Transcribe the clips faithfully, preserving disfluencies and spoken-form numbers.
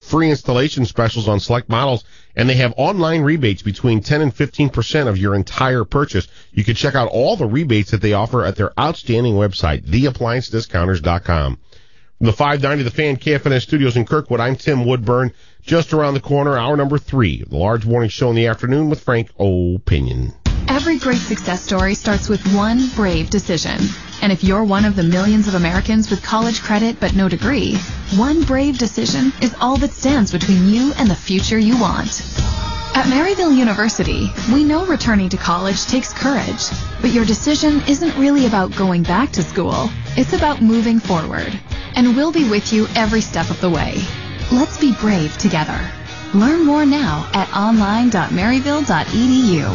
free installation specials on select models, and they have online rebates between ten and fifteen percent of your entire purchase. You can check out all the rebates that they offer at their outstanding website, the appliance discounters dot com. From the five ninety The Fan K F N S studios in Kirkwood, I'm Tim Woodburn. Just around the corner, hour number three, the large morning show in the afternoon with Frank Opinion. Every great success story starts with one brave decision. And if you're one of the millions of Americans with college credit but no degree, one brave decision is all that stands between you and the future you want. At Maryville University, we know returning to college takes courage, but your decision isn't really about going back to school. It's about moving forward. And we'll be with you every step of the way. Let's be brave together. Learn more now at online dot maryville dot e d u.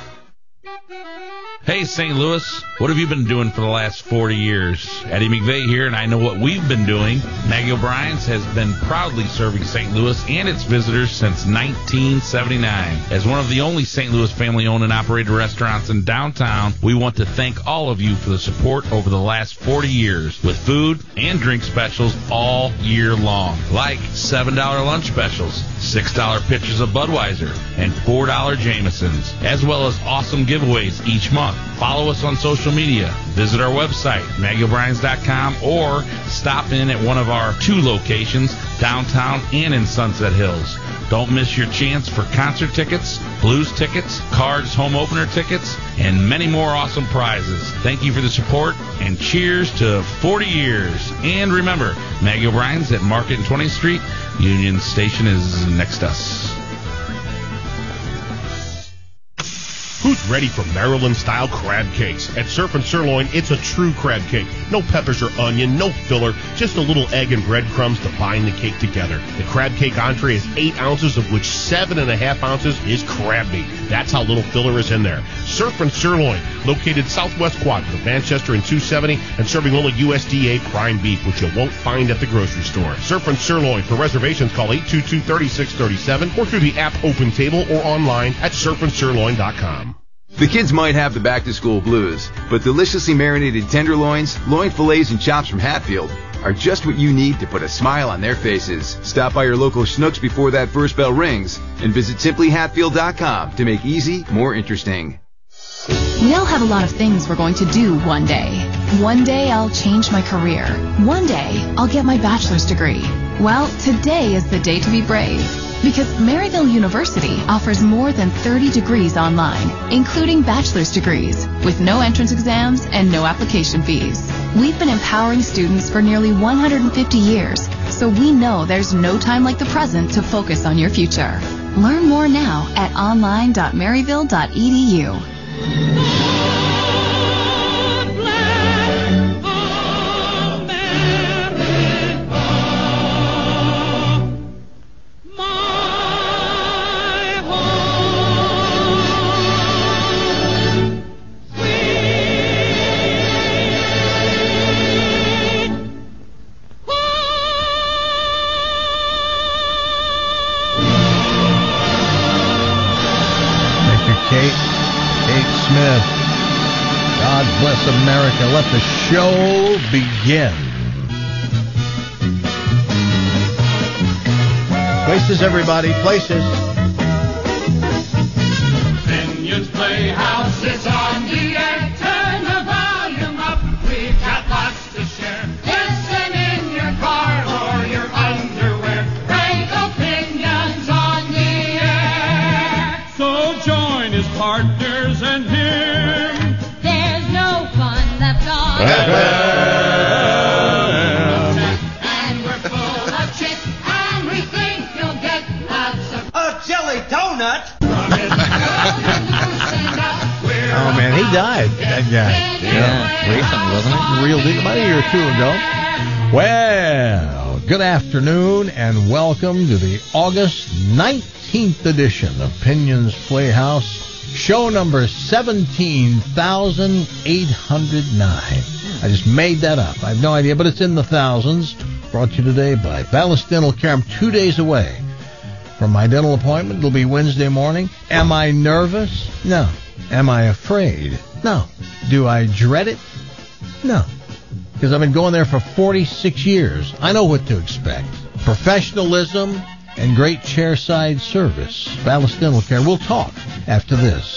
Hey, Saint Louis, what have you been doing for the last forty years? Eddie McVeigh here, and I know what we've been doing. Maggie O'Brien's has been proudly serving Saint Louis and its visitors since nineteen seventy-nine. As one of the only Saint Louis family-owned and operated restaurants in downtown, we want to thank all of you for the support over the last forty years with food and drink specials all year long, like seven dollar lunch specials, six dollar pitchers of Budweiser, and four dollar Jamesons, as well as awesome giveaways each month. Follow us on social media, visit our website, maggie o'briens dot com, or stop in at one of our two locations, downtown and in Sunset Hills. Don't miss your chance for concert tickets, blues tickets, cards home opener tickets, and many more awesome prizes. Thank you for the support, and cheers to forty years. And remember, Maggie O'Brien's at Market and twentieth Street. Union Station is next to us. Who's ready for Maryland-style crab cakes? At Surf and Sirloin, it's a true crab cake. No peppers or onion, no filler, just a little egg and breadcrumbs to bind the cake together. The crab cake entree is eight ounces, of which seven and a half ounces is crab meat. That's how little filler is in there. Surf and Sirloin, located southwest quadrant of Manchester and two seventy, and serving only U S D A prime beef, which you won't find at the grocery store. Surf and Sirloin. For reservations, call eight two two, three six three seven or through the app Open Table or online at surf and sirloin dot com. The kids might have the back-to-school blues, but deliciously marinated tenderloins, loin fillets, and chops from Hatfield are just what you need to put a smile on their faces. Stop by your local Schnucks before that first bell rings and visit simply hatfield dot com to make easy more interesting. We all have a lot of things we're going to do one day. One day I'll change my career. One day I'll get my bachelor's degree. Well, today is the day to be brave. Because Maryville University offers more than thirty degrees online, including bachelor's degrees, with no entrance exams and no application fees. We've been empowering students for nearly one hundred fifty years, so we know there's no time like the present to focus on your future. Learn more now at online dot maryville dot e d u. Bless America. Let the show begin. Places, everybody. Places. Vineyards Playhouse is on the air. Turn the volume up. We've got lots to share. Listen in your car or your underwear. Frank Opinions on the air. So join his partners and him. And we're full of chicks, and we think you'll get lots of a jelly donut. Oh man, he died. That guy. Yeah, recently, wasn't it? Real deal, about a year or two ago. Well, good afternoon, and welcome to the August nineteenth edition of Opinions Playhouse. Show number seventeen thousand eight hundred nine. I just made that up. I have no idea, but it's in the thousands. Brought to you today by Ballast Dental Care. I'm two days away from my dental appointment. It'll be Wednesday morning. Am I nervous? No. Am I afraid? No. Do I dread it? No. Because I've been going there for forty-six years. I know what to expect. Professionalism, and great chairside service. Ballas Dental Care. We'll talk after this.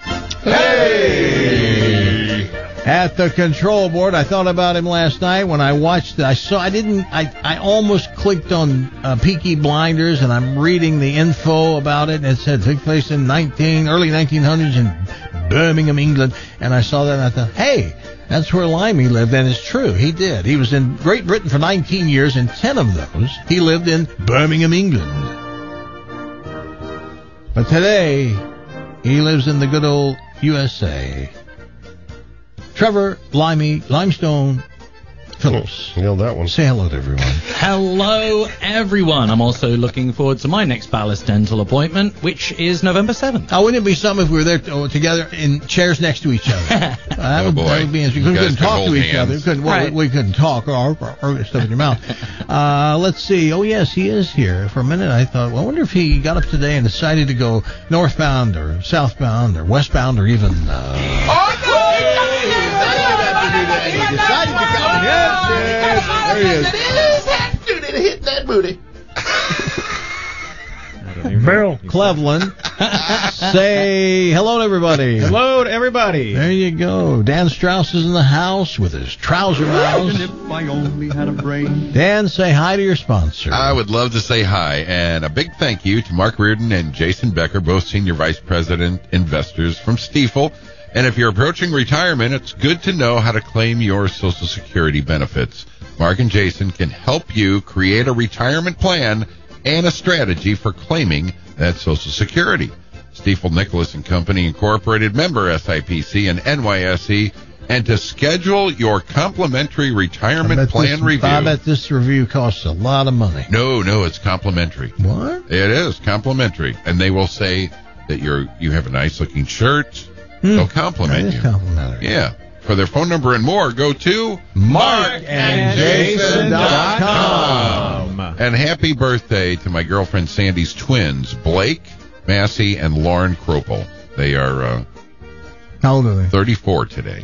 Hey! At the control board, I thought about him last night when I watched it. I saw, I didn't, I, I almost clicked on uh, Peaky Blinders, and I'm reading the info about it, and it said took place in nineteen, early nineteen hundreds in Birmingham, England, and I saw that and I thought, hey, that's where Limey lived, and it's true, he did. He was in Great Britain for nineteen years, and ten of those he lived in Birmingham, England. But today, he lives in the good old U S A. Trevor Limey, Limestone Phillips. Oh, nailed that one. Say hello to everyone. Hello, everyone. I'm also looking forward to my next Ballas Dental appointment, which is November seventh. Oh, wouldn't it be something if we were there t- together in chairs next to each other? that, oh, would, boy. that would be interesting. We You guys couldn't could talk to hold each hands. other. We couldn't, well, Right. we, we couldn't talk or, or, or stuff in your mouth. Uh, let's see. Oh, yes, he is here. For a minute, I thought, well, I wonder if he got up today and decided to go northbound or southbound or westbound or even... Uh, Oh, no! He decided to come. Yes, yes. There he is. Hit that booty. Bill Cleveland. Say hello to everybody. Hello to everybody. There you go. Dan Strauss is in the house with his trouser mouse. If I only had a brain. Dan, say hi to your sponsor. I would love to say hi, and a big thank you to Mark Reardon and Jason Becker, both Senior Vice President Investors from Stifel. And if you're approaching retirement, it's good to know how to claim your Social Security benefits. Mark and Jason can help you create a retirement plan and a strategy for claiming that Social Security. Stifel Nicholas and Company Incorporated, member S I P C and N Y S E. And to schedule your complimentary retirement plan this, review. I bet this review costs a lot of money. No, no, it's complimentary. What? It is complimentary. And they will say that you're you have a nice looking shirt. Hmm. They'll compliment That is you. complimentary. Yeah. For their phone number and more, go to Mark and Jason dot com. And happy birthday to my girlfriend Sandy's twins, Blake Massey and Lauren Kropel. They are uh, How old are they? thirty-four today.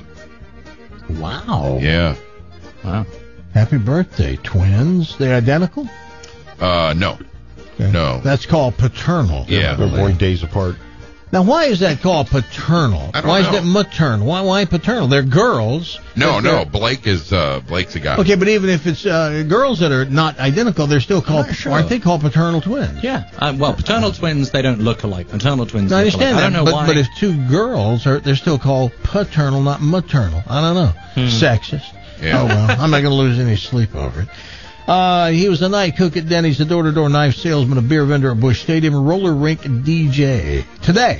Wow. Yeah. Wow. Happy birthday, twins. They're identical? Uh, no. Okay. No. That's called paternal. Yeah. They're born days apart. Now, why is that called paternal? I don't why know. is that maternal? Why, why paternal? They're girls. No, But they're- no. Blake is uh, Blake's a guy. Okay, but even if it's uh, girls that are not identical, they're still called, Not sure. aren't they called paternal twins? Yeah. Uh, well, paternal twins, they don't look alike. Maternal twins I look understand alike. that, I don't know but, why. but if two girls are, they're still called paternal, not maternal. I don't know. Sexist. Yeah. Oh, well, I'm not going to lose any sleep over it. Uh, he was a night cook at Denny's, a door-to-door knife salesman, a beer vendor at Busch Stadium, a roller rink D J. Today,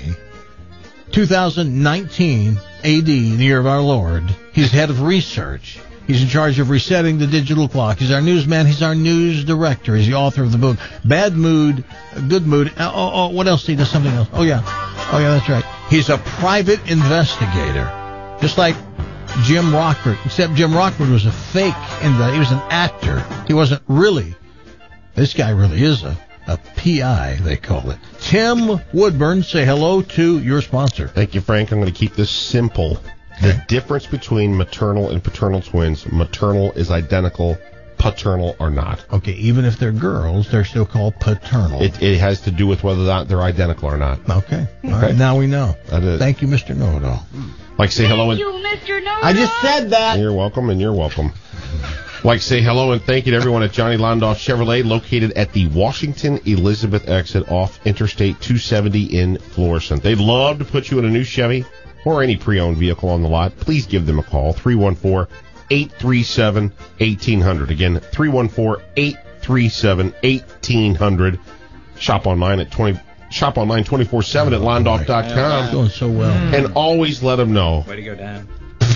two thousand nineteen A D, in the year of our Lord, he's head of research. He's in charge of resetting the digital clock. He's our newsman. He's our news director. He's the author of the book Bad Mood, Good Mood. Oh, oh, oh what else? He does something else. Oh, yeah. Oh, yeah, that's right. He's a private investigator, just like Jim Rockford, except Jim Rockford was a fake. In the, he was an actor. He wasn't really. This guy really is a, a P I, they call it. Tim Woodburn, say hello to your sponsor. Thank you, Frank. I'm going to keep this simple. The difference between maternal and paternal twins, maternal is identical, paternal are not. Okay, even if they're girls, they're still called paternal. It, it has to do with whether or not they're identical or not. Okay. All right, now we know. That is. Thank you, Mister Know-It-All. Like say hello and Mister No. I just said that. you're welcome and you're welcome. Like say hello and thank you to everyone at Johnny Londoff Chevrolet, located at the Washington Elizabeth exit off Interstate two seventy in Florissant. They'd love to put you in a new Chevy or any pre-owned vehicle on the lot. Please give them a call, three one four, eight three seven, one eight zero zero. Again, three one four, eight three seven, one eight zero zero. Shop online at twenty shop online twenty-four seven at londoff dot com. Doing so well. And always let them know. Way to go, Dan.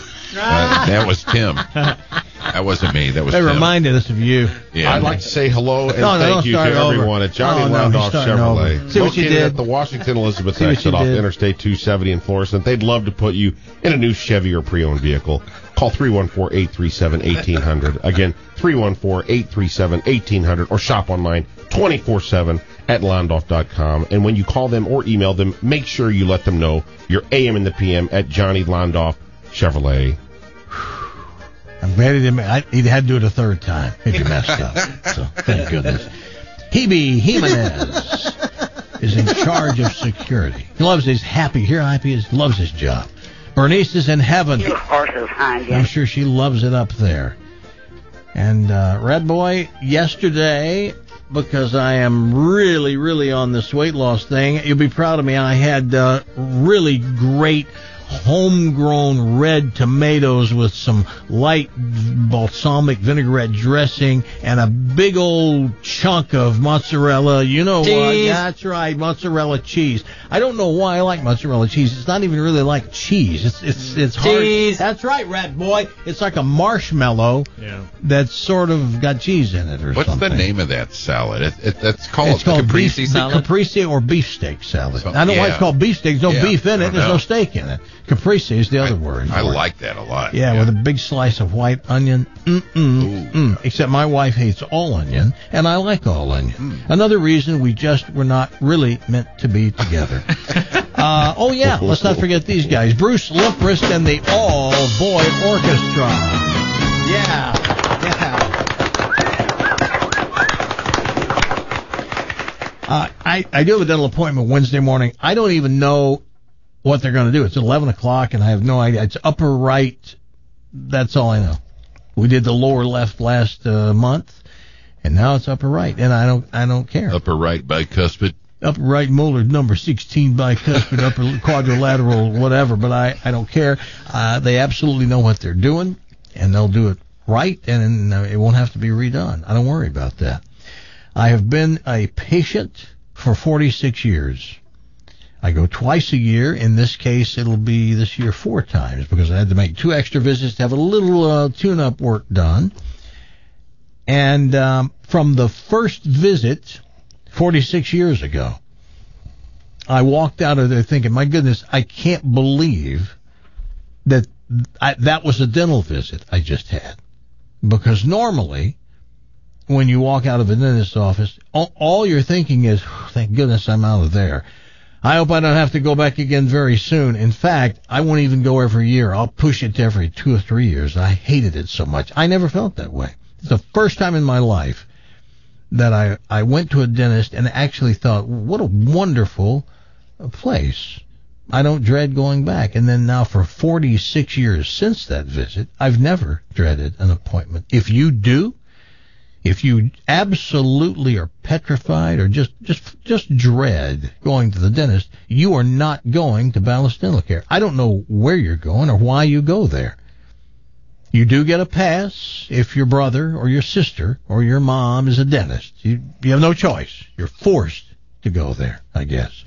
Uh, that was Tim. That wasn't me. That was They Tim. reminded us of you. Yeah. I'd like to say hello and No, no, thank don't you to start over. everyone at Johnny Oh, no, he's Londoff starting Chevrolet, over. See what you located did? at the Washington Elizabeth See what exit you off did? Interstate two seventy in Florissant. They'd love to put you in a new Chevy or pre-owned vehicle. Call three one four, eight three seven, one eight zero zero. Again, three one four, eight three seven, one eight zero zero, or shop online twenty-four seven at londoff dot com. And when you call them or email them, make sure you let them know you're A M and the P M at Johnny Londoff Chevrolet. I'm glad he didn't. I, he had to do it a third time if he messed up. So thank goodness. Hebe Jimenez is in charge of security. He loves his happy. Here, happy is loves his job. Bernice is in heaven. You horses, Handy. I'm sure she loves it up there. And uh, Red Boy, yesterday, because I am really, really on this weight loss thing, you'll be proud of me. I had uh, really great homegrown red tomatoes with some light balsamic vinaigrette dressing and a big old chunk of mozzarella. You know what? That's right, mozzarella cheese. I don't know why I like mozzarella cheese. It's not even really like cheese. It's it's it's hard. Cheese. That's right, Red Boy. It's like a marshmallow Yeah. that's sort of got cheese in it or What's something. the name of that salad? It, it, it's called, It's called caprese beef, salad. caprese or beefsteak salad. So- I don't know why yeah. it's called beefsteak. There's no Yeah, beef in I it. don't There's know. no steak in it. Caprese is the other word. I for it. like that a lot. Yeah, with a big slice of white onion. Mm-mm. Mm. Except my wife hates all onion, and I like all onion. Mm. Another reason we just were not really meant to be together. uh, oh, yeah, let's not forget these guys. Bruce Limprist and the All Boy Orchestra. Yeah, yeah. Uh, I, I do have a dental appointment Wednesday morning. I don't even know what they're going to do. It's eleven o'clock, and I have no idea. It's upper right. That's all I know. We did the lower left last uh, month, and now it's upper right, and I don't I don't care. Upper right bicuspid. Upper right molar number sixteen bicuspid, upper quadrilateral, whatever, but I, I don't care. Uh, they absolutely know what they're doing, and they'll do it right, and uh, it won't have to be redone. I don't worry about that. I have been a patient for forty-six years. I go twice a year. In this case, it'll be this year four times because I had to make two extra visits to have a little uh, tune-up work done. And um, from the first visit, forty-six years ago, I walked out of there thinking, my goodness, I can't believe that I, that was a dental visit I just had. Because normally, when you walk out of a dentist's office, all, all you're thinking is, thank goodness I'm out of there. I hope I don't have to go back again very soon. In fact, I won't even go every year. I'll push it to every two or three years. I hated it so much. I never felt that way. It's the first time in my life that I, I went to a dentist and actually thought, what a wonderful place. I don't dread going back. And then now for forty-six years since that visit, I've never dreaded an appointment. If you do, if you absolutely are petrified or just, just, just dread going to the dentist, you are not going to Ballast Dental Care. I don't know where you're going or why you go there. You do get a pass if your brother or your sister or your mom is a dentist. You, you have no choice. You're forced to go there, I guess.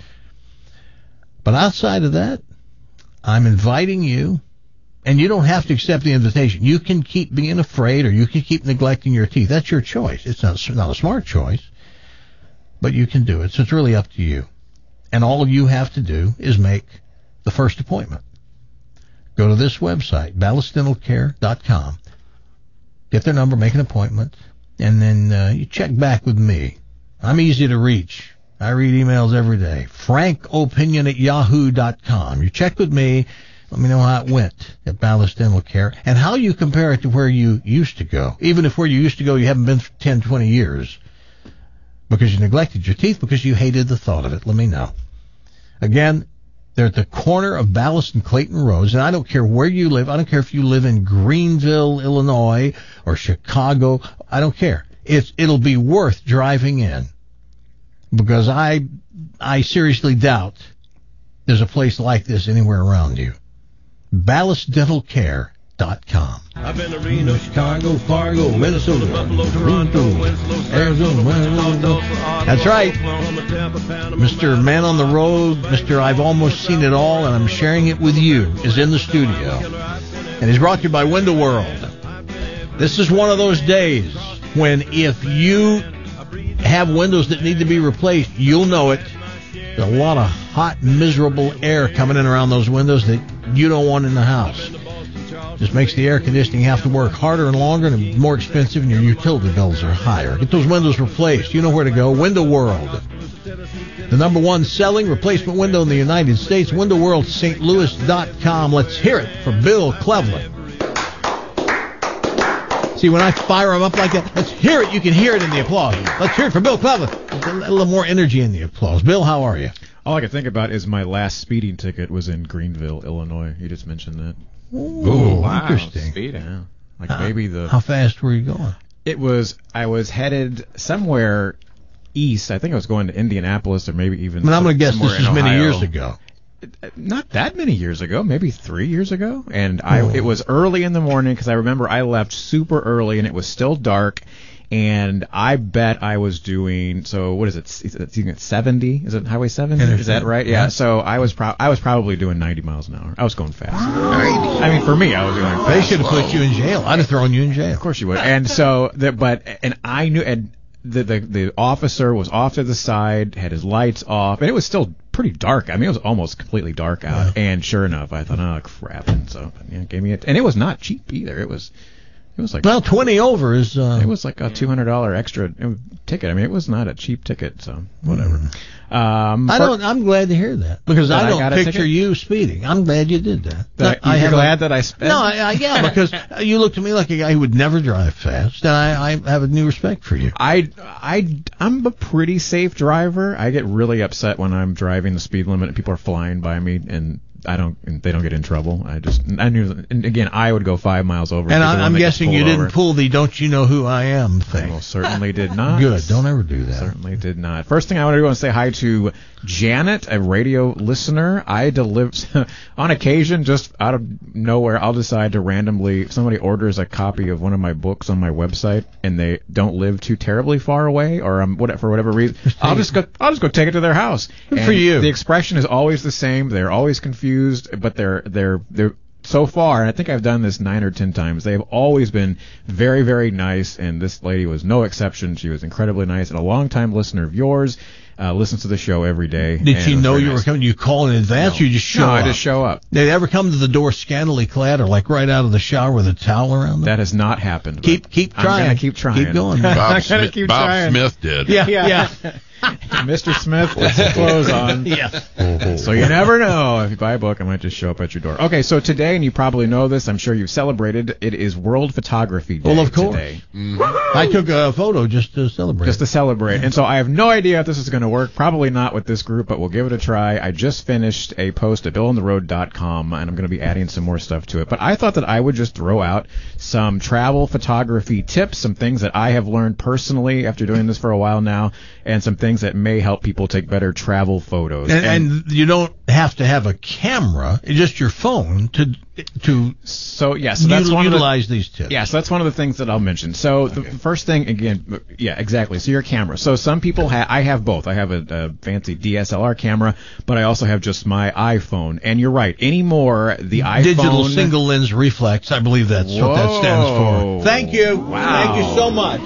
But outside of that, I'm inviting you. And you don't have to accept the invitation. You can keep being afraid or you can keep neglecting your teeth. That's your choice. It's not, not a smart choice, but you can do it. So it's really up to you. And all you have to do is make the first appointment. Go to this website, ballast dental care dot com. Get their number, make an appointment, and then uh, you check back with me. I'm easy to reach. I read emails every day. frank opinion at yahoo dot com. You check with me. Let me know how it went at Ballast Dental Care and how you compare it to where you used to go. Even if where you used to go you haven't been for ten, twenty years because you neglected your teeth because you hated the thought of it. Let me know. Again, they're at the corner of Ballast and Clayton Roads, and I don't care where you live. I don't care if you live in Greenville, Illinois, or Chicago. I don't care. It's it'll be worth driving in because I I seriously doubt there's a place like this anywhere around you. ballast dental care dot com. I've been to Reno, Chicago, Fargo, Minnesota, Buffalo, Toronto, Winslow, Arizona, That's right. Mister Man on the Road, Mister I've Almost Seen It All, and I'm sharing it with you, is in the studio. And he's brought to you by Window World. This is one of those days when if you have windows that need to be replaced, you'll know it. There's a lot of hot, miserable air coming in around those windows that you don't want in the house. Just makes the air conditioning have to work harder and longer and more expensive, and your utility bills are higher. Get those windows replaced. You know where to go. Window World. The number one selling replacement window in the United States, window world st louis dot com. Let's hear it for Bill Cleveland. See, when I fire them up like that, let's hear it. You can hear it in the applause. Let's hear it for Bill Cleveland. A little more energy in the applause. Bill, how are you? All I can think about is my last speeding ticket was in Greenville, Illinois. You just mentioned that. Ooh, wow. interesting. Speeding. Yeah. Like Uh, maybe the. How fast were you going? It was. I was headed somewhere east. I think I was going to Indianapolis or maybe even. I mean, I'm going to guess somewhere this is in many Ohio. years ago. Not that many years ago, maybe three years ago, and I Oh. it was early in the morning because I remember I left super early and it was still dark, and I bet I was doing so. What is it? Is it is it seventy? Is it Highway seventy? Is that right? Yeah. Yeah. So I was pro- I was probably doing ninety miles an hour. I was going fast. I mean, for me, I was doing. They fast. should have put you in jail. I'd have thrown you in jail. Of course you would. And so, the, but and I knew, and the, the the officer was off to the side, had his lights off, and it was still pretty dark. I mean, it was almost completely dark out. Yeah. And sure enough, I thought, oh crap, and so yeah, gave me it, and it was not cheap either. It was, it was like Well, twenty over is. Uh, it was like a two hundred dollar extra ticket. I mean, it was not a cheap ticket, so whatever. Um, I for- don't. I'm glad to hear that because That I I don't got a picture ticket? you speeding. I'm glad you did that. That I- you're have a- glad that I sped? No, I, I, yeah, because you look to me like a guy who would never drive fast, and I, I have a new respect for you. I, I, I'm a pretty safe driver. I get really upset when I'm driving the speed limit and people are flying by me, and I don't, and they don't get in trouble. I just, I knew, and again, I would go five miles over. And be the I, one I'm that gets guessing you pulled didn't over. pull the "Don't you know who I am" thing. Well, certainly did not. Good. Don't ever do that. Certainly did not. First thing I want to do is say hi to Janet, a radio listener. I deliver on occasion, just out of nowhere, I'll decide to randomly. If somebody orders a copy of one of my books on my website and they don't live too terribly far away, or um, what, for whatever reason, I'll just go. I'll just go take it to their house. Good And for you. The expression is always the same. They're always confused, but they're they're they're. So far, and I think I've done this nine or ten times, they have always been very, very nice, and this lady was no exception. She was incredibly nice and a long-time listener of yours, uh, listens to the show every day. Did and she it was know very you nice. were coming? You call in advance? No. Or you just show No, up? I just show up. Did they ever come to the door scantily clad or like right out of the shower with a towel around them? That has not happened. but Keep keep I'm trying. gonna keep trying. Keep going. Bob, I'm gonna Smith, keep Bob trying. Smith did. Yeah, Yeah. yeah. Mister Smith, put some clothes on. Yes. So you never know. If you buy a book, I might just show up at your door. Okay, so today, and you probably know this, I'm sure you've celebrated, it is World Photography Day. Well, of course. Today. I took a photo just to celebrate. Just to celebrate. And so I have no idea if this is going to work. Probably not with this group, but we'll give it a try. I just finished a post at bill on the road dot com, and I'm going to be adding some more stuff to it. But I thought that I would just throw out some travel photography tips, some things that I have learned personally after doing this for a while now, and some things that may help people take better travel photos. and, and you don't have to have a camera, it's just your phone to to so yeah, so that's util- one of the, utilize these tips. Yeah, so that's one of the things that I'll mention. So the first thing, again, yeah, exactly. So your camera. So some people have, I have both. I have a, a fancy D S L R camera, but I also have just my iPhone. And you're right. Anymore, the iPhone. Digital single lens reflex, I believe that's what that stands Whoa. for. Thank you. Wow. Thank you so much.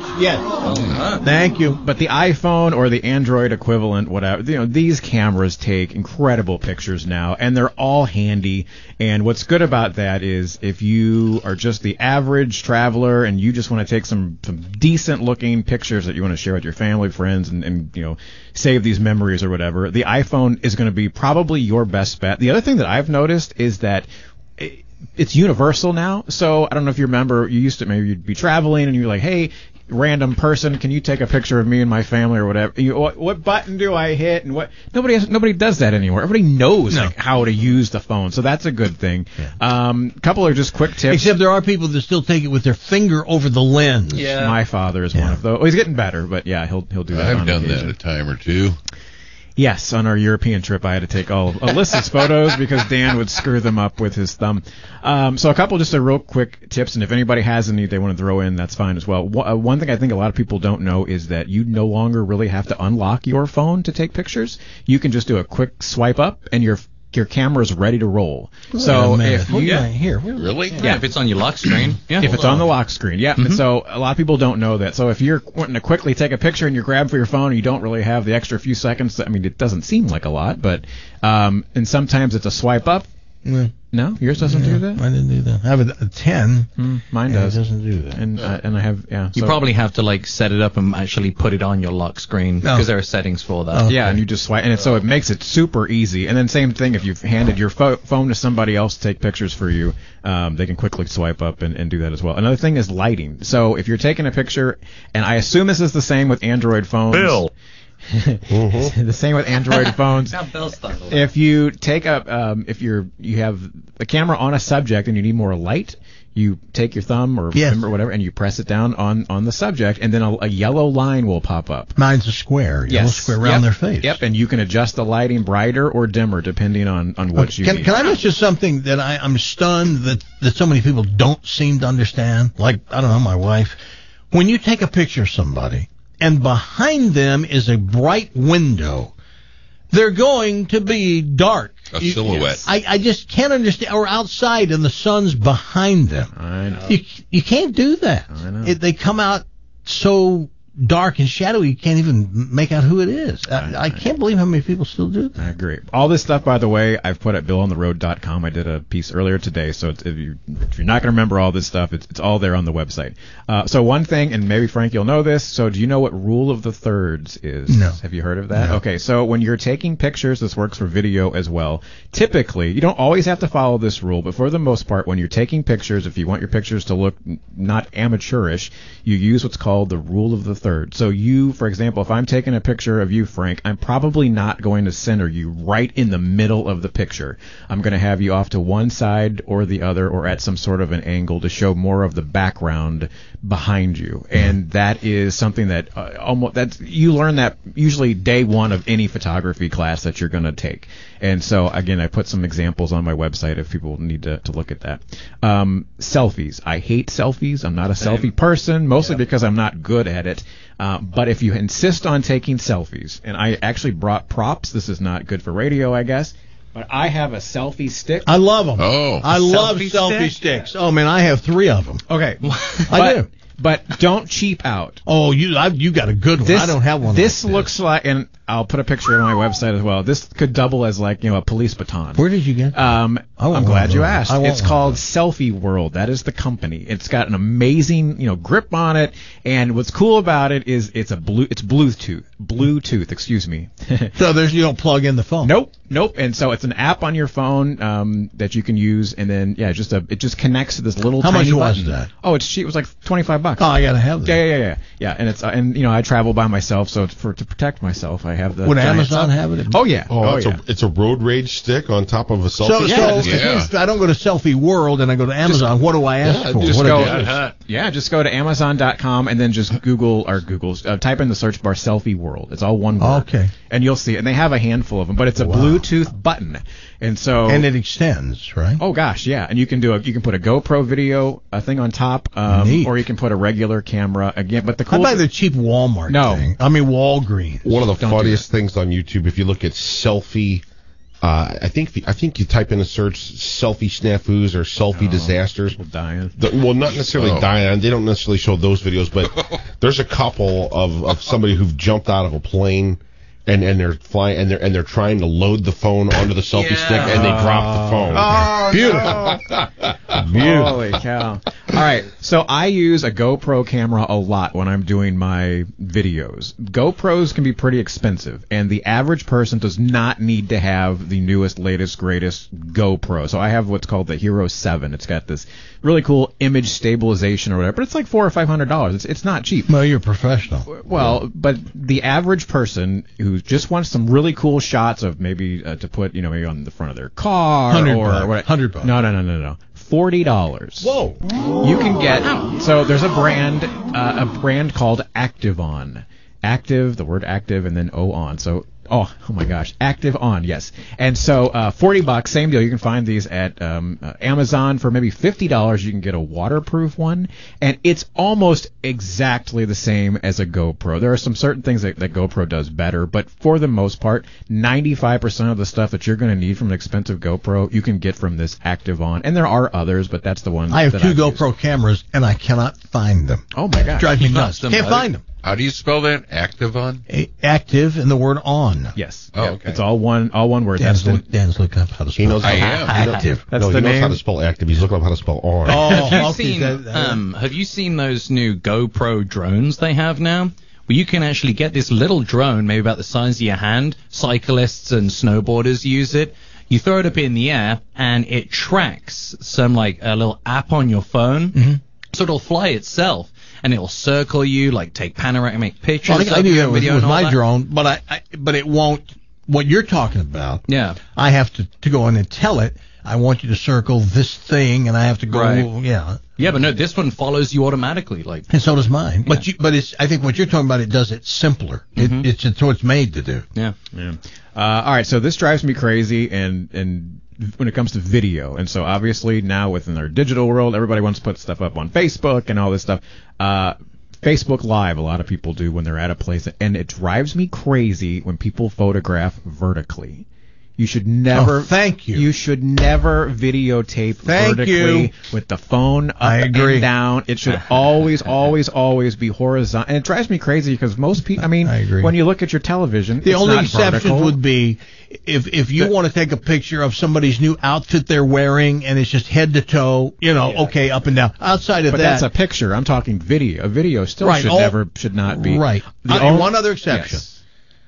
Yes. Thank you. But the iPhone or the Android equivalent, whatever, you know, these cameras take incredible pictures now, and they're all handy. And what's good about that is if you are just the average traveler and you just want to take some, some decent looking pictures that you want to share with your family, friends, and, and you know, save these memories or whatever, the iPhone is going to be probably your best bet. The other thing that I've noticed is that it, it's universal now. So I don't know if you remember, you used to, maybe you'd be traveling and you're like, hey, random person, can you take a picture of me and my family or whatever? You, what, what button do I hit? And what? Nobody has, nobody does that anymore. Everybody knows No. like, how to use the phone, so that's a good thing. A yeah. um, couple of just quick tips. Except there are people that still take it with their finger over the lens. Yeah. My father is yeah. one of those. Oh, he's getting better, but yeah, he'll he'll do that. I've on done occasion. that a time or two. Yes, on our European trip, I had to take all of Alyssa's photos because Dan would screw them up with his thumb. Um, so a couple just a real quick tips, and if anybody has any they want to throw in, that's fine as well. One thing I think a lot of people don't know is that you no longer really have to unlock your phone to take pictures. You can just do a quick swipe up, and your your camera's ready to roll. Wait so a minute. if Hold you on here, really, yeah, yeah, if it's on your lock screen, yeah, if it's on. on the lock screen, yeah. Mm-hmm. And so a lot of people don't know that. So if you're wanting to quickly take a picture and you're grabbing for your phone and you don't really have the extra few seconds, I mean, it doesn't seem like a lot, but um, and sometimes it's a swipe up. Yeah. No, yours doesn't Yeah, do that. I didn't do that. I have a, a ten. Mm, mine and does. It doesn't do that. And uh, and I have yeah. You so- probably have to like set it up and actually put it on your lock screen because Oh. there are settings for that. Oh. Yeah, and you just swipe, and it, so it makes it super easy. And then same thing if you've handed your pho- phone to somebody else to take pictures for you, um, they can quickly swipe up and, and do that as well. Another thing is lighting. So if you're taking a picture, and I assume this is the same with Android phones. Bill. The same with Android phones. Got Bill startled. If you take up, um, if you're you have the camera on a subject and you need more light, you take your thumb or Yes. finger or whatever and you press it down on, on the subject, and then a, a yellow line will pop up. Mine's a square. Yellow Yes. square around Yep. their face. Yep, and you can adjust the lighting brighter or dimmer depending on, on what you Can, need. can I mention something that I, I'm stunned that, that so many people don't seem to understand? Like, I don't know, my wife. When you take a picture of somebody and behind them is a bright window, they're going to be dark. A You- silhouette. I, I just can't understand. Or outside and the sun's behind them. I know. You, you can't do that. I know. It, they come out so dark and shadowy you can't even make out who it is. I, I can't believe how many people still do that. I agree. All this stuff, by the way, I've put at bill on the road dot com. I did a piece earlier today, so it's, if, you, if you're not going to remember all this stuff, it's, it's all there on the website. Uh, so one thing, and maybe Frank, you'll know this. So do you know what rule of the thirds is? No. Have you heard of that? No. Okay, so when you're taking pictures, this works for video as well. Typically, you don't always have to follow this rule, but for the most part, when you're taking pictures, if you want your pictures to look n- not amateurish, you use what's called the rule of the third. So you, for example, if I'm taking a picture of you, Frank, I'm probably not going to center you right in the middle of the picture. I'm going to have you off to one side or the other or at some sort of an angle to show more of the background behind you. And that is something that uh, almost that's you learn that usually day one of any photography class that you're going to take. And so again, I put some examples on my website if people need to, to look at that. Um, selfies. I hate selfies. I'm not a selfie person, mostly because I'm not good at it. Uh, but if you insist on taking selfies, and I actually brought props, this is not good for radio, I guess, but I have a selfie stick. I love them. Oh. I love Selfie selfie stick? sticks. Oh man, I have three of them. Okay. I But- do. But don't cheap out. Oh, you I, you got a good one. This, I don't have one. This like looks like, and I'll put a picture on my website as well. This could double as like, you know, a police baton. Where did you get? Um, I want I'm one glad of you those. asked. I want It's one of called those. Selfie World. That is the company. It's got an amazing, you know, grip on it. And what's cool about it is it's a blue, it's Bluetooth, Bluetooth, excuse me. So there's you don't plug in the phone. Nope, nope. And so it's an app on your phone um, that you can use, and then yeah, just a it just connects to this little How tiny much was button. that? Oh, it's cheap. It was like twenty-five bucks. Oh, I gotta have that. Yeah, yeah, yeah, yeah. Yeah, and it's uh, and you know I travel by myself, so for to protect myself, I have the. Would giant Amazon stuff. have it? Oh yeah. Oh, Oh, it's yeah. a it's a road rage stick on top of a So, selfie. so stick. if I don't go to Selfie World and I go to Amazon, what do I ask yeah, for? just What do go- I do? Uh, Yeah, just go to Amazon dot com and then just Google or Google uh, type in the search bar Selfie World. It's all one word. Okay. And you'll see it. And they have a handful of them, but it's a Wow. Bluetooth button, and so And it extends, right? Oh gosh, yeah, and you can do a you can put a GoPro video a thing on top, um, Neat. or you can put a regular camera again. But the I cool buy the cheap Walmart No. thing. I mean Walgreens. One of the Don't do funniest things on YouTube, if you look at selfie, uh, I think I think you type in a search selfie snafus or selfie Oh, disasters. people dying. The, well, not necessarily Oh. dying. They don't necessarily show those videos, but there's a couple of, of somebody who've jumped out of a plane and, and they're flying and they're and they're trying to load the phone onto the selfie Yeah. stick and they drop the phone. Oh, Beautiful. Beautiful. Holy cow. All right. So I use a GoPro camera a lot when I'm doing my videos. GoPros can be pretty expensive, and the average person does not need to have the newest, latest, greatest GoPro. So I have what's called the Hero seven. It's got this really cool image stabilization or whatever, but it's like four or five hundred dollars. It's, it's not cheap. Well, you're a professional. Well, but the average person who just wants some really cool shots of maybe uh, to put, you know, maybe on the front of their car Hundred or bucks. what? Hundred bucks. No, no, no, no, no. Forty dollars. Whoa. You can get so there's a brand uh, a brand called Active-On. Active, the word active, and then O on. So oh oh my gosh, Active-On, yes. And so uh, forty bucks, same deal. You can find these at um, uh, Amazon for maybe fifty dollars. You can get a waterproof one, and it's almost exactly the same as a GoPro. There are some certain things that, that GoPro does better, but for the most part, ninety-five percent of the stuff that you're going to need from an expensive GoPro, you can get from this Active-On. And there are others, but that's the one I have that two I've GoPro used. cameras and I cannot find them. Oh my gosh. Drive me You nuts. lost them, Can't buddy. find them. How do you spell that? Activon? A- active and the word on. Yes. Oh, Yeah, okay. It's all one all one word. Dan's, That's look, the, Dan's looking up how to spell He knows how I to, am. active. That's no, the he knows name. how to spell active. He's looking up how to spell on. Oh, Have you okay, seen that- that- um, Have you seen those new GoPro drones they have now? Where you can actually get this little drone, maybe about the size of your hand. Cyclists and snowboarders use it. You throw it up in the air, and it tracks some like a little app on your phone. Mm-hmm. So it'll fly itself, and it'll circle you, like take panoramic pictures. Well, I, I of do you that and with, video with and all my that. drone, but I, I but it won't. What you're talking about? Yeah. I have to to go in and tell it. I want you to circle this thing, and I have to go. Right. Yeah. Yeah, but no, this one follows you automatically. Like, And so does mine. But you, but it's. I think what you're talking about, it does it simpler. Mhm. It, it's it's what it's made to do. yeah. Yeah. Uh, all right, so this drives me crazy, and and when it comes to video, and so obviously now within our digital world, everybody wants to put stuff up on Facebook and all this stuff. Uh, Facebook Live, a lot of people do when they're at a place, and it drives me crazy when people photograph vertically. You should never. Oh, thank you. You should never videotape Thank vertically you. with the phone up I agree. and down. It should always, always, always be horizontal. And it drives me crazy because most people. I mean, I agree. when you look at your television, The it's only not exceptions vertical. would be if if you want to take a picture of somebody's new outfit they're wearing and it's just head to toe, you know, Yeah. okay, up and down. Outside of But that, that's a picture. I'm talking video. A video still Right, should all- never should not be right. The Uh, only- one other exception. Yes.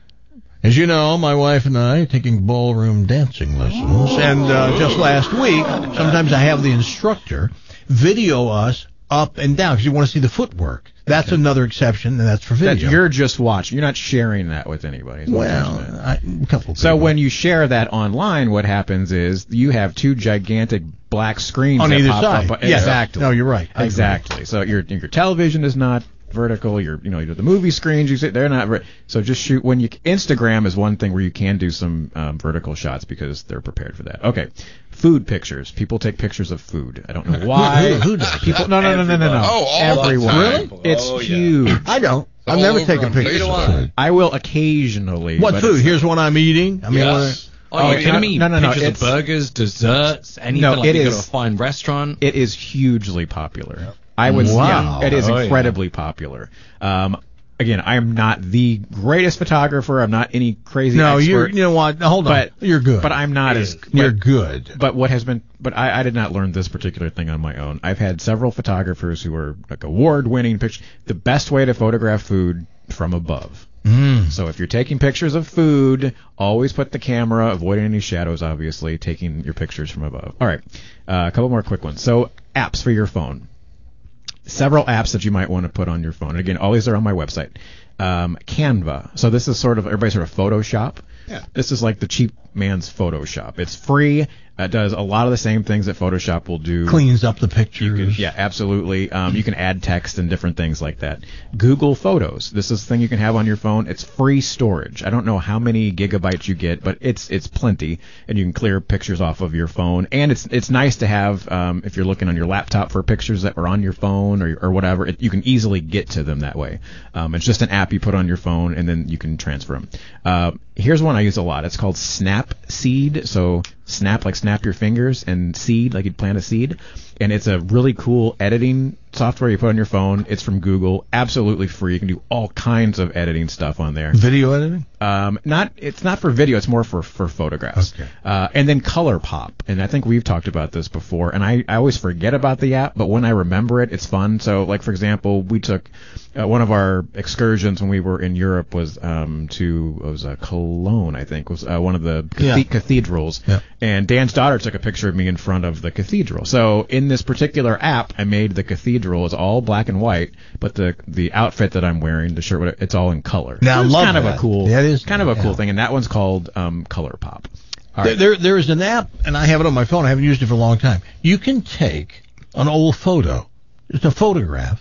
As you know, my wife and I are taking ballroom dancing lessons, and uh, just last week, sometimes I have the instructor video us up and down because you want to see the footwork. That's another exception, and that's for That video. you're just watching. You're not sharing that with anybody. is what I'm well, saying. I, a couple. So people. when you share that online, what happens is you have two gigantic black screens On that either pop side. up. Yes. Exactly. No, you're right. I agree. Exactly. So your your television is not vertical. Your you know the movie screens you see they're not. Ver- so just shoot when you Instagram is one thing where you can do some um, vertical shots because they're prepared for that. Okay. Food pictures. People take pictures of food. I don't know why. Who- who does People? No, no, no, no, no, no. Oh, all the Everyone. time. Really? It's Oh, yeah. huge. I don't. I've All never over taken on pictures of Facebook. food. I will occasionally. What but food? it's- Here's what I'm eating. I mean, Yes. Oh, Oh, you're kidding no, me? no, no, no, Pictures of it's- burgers, desserts, anything No, like it you go is- to a fine restaurant. It is hugely popular. I would. Wow. Yeah, it is Oh, yeah. incredibly popular. Um, again, I am not the greatest photographer. I'm not any crazy. no, expert, you're. You know what? Hold on. but you're good. But I'm not as. You're but- good. But what has been, but I, I did not learn this particular thing on my own. I've had several photographers who are like award-winning pictures. The best way to photograph food from above. Mm. So if you're taking pictures of food, always put the camera, avoiding any shadows, obviously, taking your pictures from above. All right, uh, a couple more quick ones. So apps for your phone. Several apps that you might want to put on your phone. And again, all these are on my website. Um, Canva. So this is sort of, everybody's sort of Photoshop. Yeah. This is like the cheap man's Photoshop. It's free. It does a lot of the same things that Photoshop will do. Cleans up the pictures. Yeah, absolutely. Um, you can add text and different things like that. Google Photos. This is a thing you can have on your phone. It's free storage. I don't know how many gigabytes you get, but it's it's plenty, and you can clear pictures off of your phone. And it's it's nice to have um, if you're looking on your laptop for pictures that are on your phone or or whatever. It, you can easily get to them that way. Um, it's just an app you put on your phone, and then you can transfer them. Uh, here's one I use a lot. It's called Snapseed. So snap like snap your fingers, and seed like you'd plant a seed. And it's a really cool editing software you put on your phone. It's from Google, absolutely free. You can do all kinds of editing stuff on there. Video editing? Um, not it's not for video. It's more for for photographs. Okay. Uh, and then ColorPop, and I think we've talked about this before. And I, I always forget about the app, but when I remember it, it's fun. So, like for example, we took uh, one of our excursions when we were in Europe was um to it was uh, Cologne, I think was uh, one of the cathe- Yeah. cathedrals. Yeah. And Dan's daughter took a picture of me in front of the cathedral. So in this particular app, I made the cathedral. It's all black and white, but the the outfit that I'm wearing, the shirt, whatever, it's all in color. Now, I So it's love kind of that. a cool, That is- kind of a yeah. cool thing, and that one's called um, ColorPop. All There, right. there, there is an app, and I have it on my phone. I haven't used it for a long time. You can take an old photo, it's a photograph,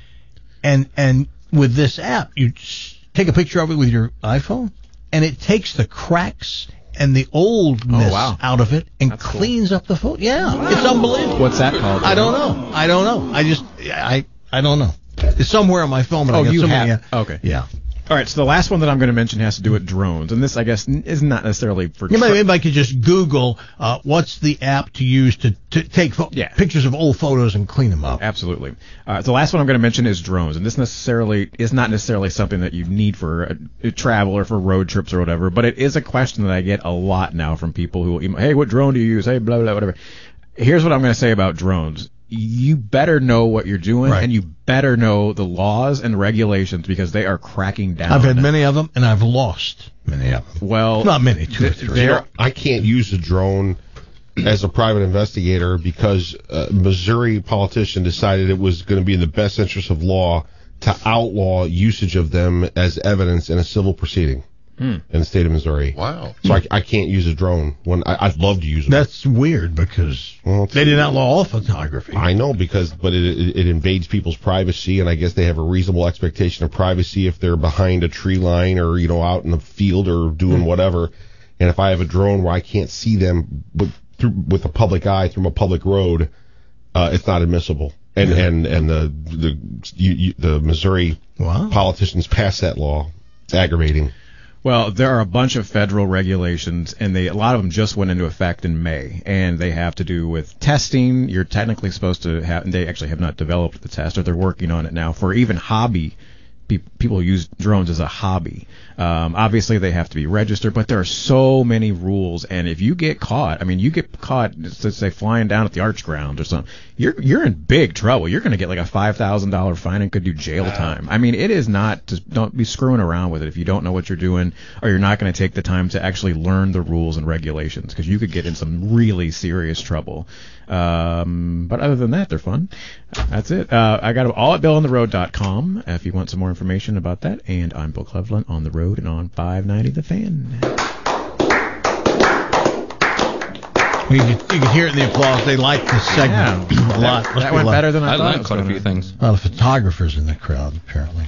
and and with this app, you s- take a picture of it with your iPhone, and it takes the cracks and the oldness Oh, wow. out of it and That's cool. cleans up the photo. Yeah, it's unbelievable. What's that called? I don't know. I don't know. I just I I don't know. It's somewhere on my phone. But Oh, I got you so have- many, okay. Yeah. All right, so the last one that I'm going to mention has to do with drones, and this, I guess, n- is not necessarily for. Anybody, anybody could just Google uh, what's the app to use to, to take fo- Yeah. pictures of old photos and clean them up. Absolutely. Uh, the last one I'm going to mention is drones, and this necessarily is not necessarily something that you need for uh, travel or for road trips or whatever, but it is a question that I get a lot now from people who, email, hey, what drone do you use? Hey, blah blah whatever. Here's what I'm going to say about drones. You better know what you're doing, Right. and you better know the laws and regulations because they are cracking down. I've had many of them, and I've lost many of them. Well, Not many, two or th- three. You know, I can't use a drone as a private investigator because a Missouri politician decided it was going to be in the best interest of law to outlaw usage of them as evidence in a civil proceeding Hmm. in the state of Missouri. Wow. So I, I can't use a drone when I, I'd love to use them. That's weird because Well, it's- they didn't outlaw all photography. I know because, but it, it it invades people's privacy, and I guess they have a reasonable expectation of privacy if they're behind a tree line or you know out in the field or doing whatever. And if I have a drone where I can't see them with through, with a public eye through a public road, uh, it's not admissible. And and and the the you, you, the Missouri Wow. politicians passed that law. It's aggravating. Well, there are a bunch of federal regulations, and they a lot of them just went into effect in May, and they have to do with testing. You're technically supposed to have, and they actually have not developed the test, or they're working on it now for even hobby. Pe- people use drones as a hobby. Um, obviously, they have to be registered, but there are so many rules, and if you get caught, I mean, you get caught, let's say, flying down at the Arch Ground or something, you're you're in big trouble. You're going to get like a five thousand dollars fine and could do jail time. I mean, it is not, just don't be screwing around with it if you don't know what you're doing, or you're not going to take the time to actually learn the rules and regulations, because you could get in some really serious trouble. Um, but other than that, they're fun. That's it. Uh, I got them all at bill on the road dot com if you want some more information about that. And I'm Bill Cleveland on the road and on five ninety The Fan. You can, you can hear it in the applause. They like this segment Yeah. a lot. That, Must that be went a lot- better than I, I thought. it learned was quite a gonna. few things. A lot of photographers in the crowd, apparently.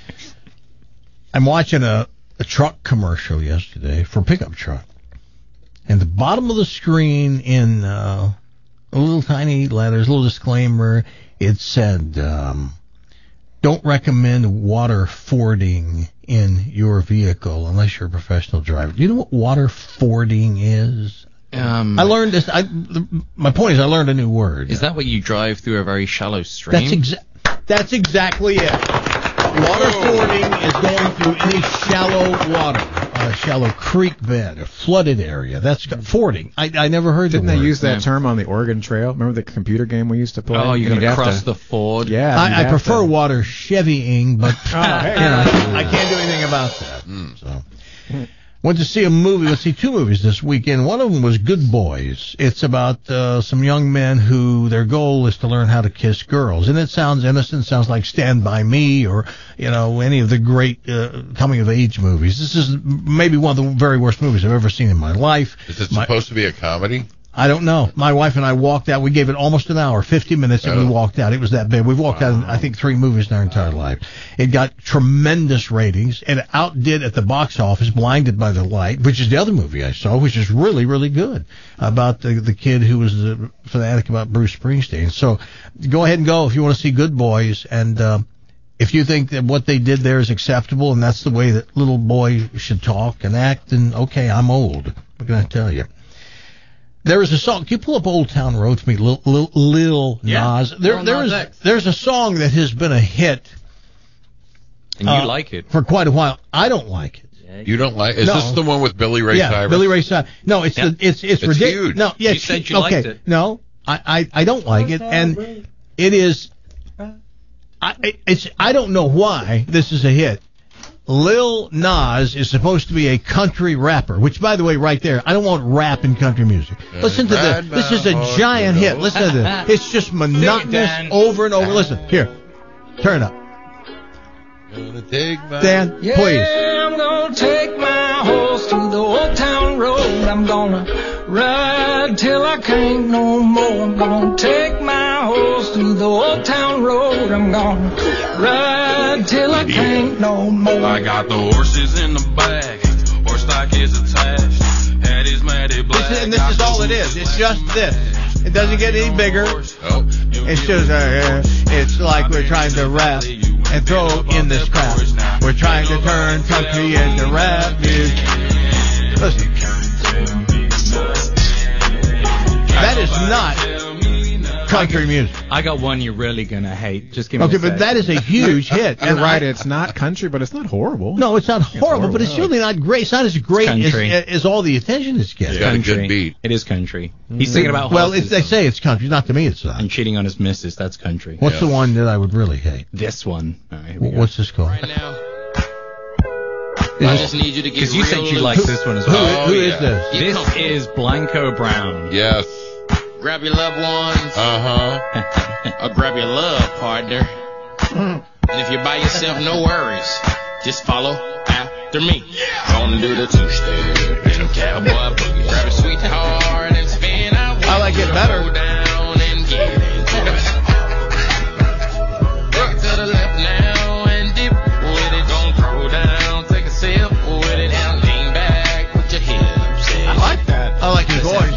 I'm watching a, a truck commercial yesterday for a pickup truck. And the bottom of the screen in uh, a little tiny letters, a little disclaimer, it said, um, don't recommend water fording in your vehicle unless you're a professional driver. Do you know what water fording is? Um, I learned this. I, my point is I learned a new word. Is that what you drive through a very shallow stream? That's exa- That's exactly it. Water fording is going through any shallow water, a shallow creek bed, a flooded area. That's fording. I, I never heard. Didn't the they word. use that Yeah. term on the Oregon Trail? Remember the computer game we used to play? Oh, you You'd got to have cross to- the ford. Yeah. you'd I, I have prefer to- water chevying, but Oh, hey. you know, I can't do anything about that. So, went to see a movie. Let's see two movies this weekend. One of them was Good Boys. It's about uh, some young men who their goal is to learn how to kiss girls, and it sounds innocent. Sounds like Stand By Me or you know any of the great uh, coming of age movies. This is maybe one of the very worst movies I've ever seen in my life. Is it My- supposed to be a comedy? I don't know. My wife and I walked out. We gave it almost an hour, fifty minutes, and Oh. we walked out. It was that big. We've walked out, in, I think, three movies in our entire life. It got tremendous ratings. It outdid at the box office Blinded by the Light, which is the other movie I saw, which is really, really good, about the, the kid who was a fanatic about Bruce Springsteen. So go ahead and go if you want to see Good Boys. And uh, if you think that what they did there is acceptable and that's the way that little boys should talk and act, then okay, I'm old. What can I tell you? There is a song. Can you pull up Old Town Road for me, Lil, Lil, Lil Yeah. Nas? There, Lil there Nas is. X. There's a song that has been a hit And you uh, like it. for quite a while. I don't like it. You don't like? Is No. this the one with Billy Ray yeah, Cyrus? Billy Ray Cyrus. No, it's Yeah. the, it's it's, It's ridiculous. huge. No, yeah, You it's said hu- you okay. liked it. No, I, I I don't like it, and it is. I it's I don't know why this is a hit. Lil Nas is supposed to be a country rapper, which, by the way, right there, I don't want rap in country music. Listen to this. This is a giant hit. Listen to this. It's just monotonous over and over. Listen, here. Turn it up. Gonna take my Dan, please. Yeah, I'm gonna take my horse to the old town road. I'm gonna ride till I can't no more. I'm gonna take my horse to the old town road. I'm gonna ride till I can't no more. I got the horses in the back, horse stock is attached. Head is matted black. This is, and this is all it is. It's just this. It doesn't get any bigger. Oh. It's just, uh, uh, it's like we're trying to rap, and and throw in this crap. We're trying to turn country into rap music. Listen. That is not country music. I got one you're really gonna hate. Just give me Okay, a but sec. that is a huge hit. You're And right, I- it's not country, but it's not horrible. No, it's not horrible, horrible, but it's no. really not great. It's not as great as, country. as all the attention it's getting. It's got a country. good beat. It is country. He's singing about Well, horses it's, they say it's country. Not to me, it's not. and cheating on his missus. That's country. What's Yeah. the one that I would really hate? This one. All right, here we Wh- go. What's this called? Right now, Is I it- just need you to get Because you said real you loose. like this one as who well. Oh, who is yeah. this? Get This comfortable. is Blanco Brown. Yes. Grab your loved ones, Uh huh. or grab your love partner. And if you're by yourself, no worries. Just follow after me. Gonna do the two-step and cowboy boogie. Grab a sweetheart and spin out. I like it better. Go down and get into the. Take it to the left now and dip with it. Don't throw down. Take a sip with it and lean back with your hips. I like that. I like his voice.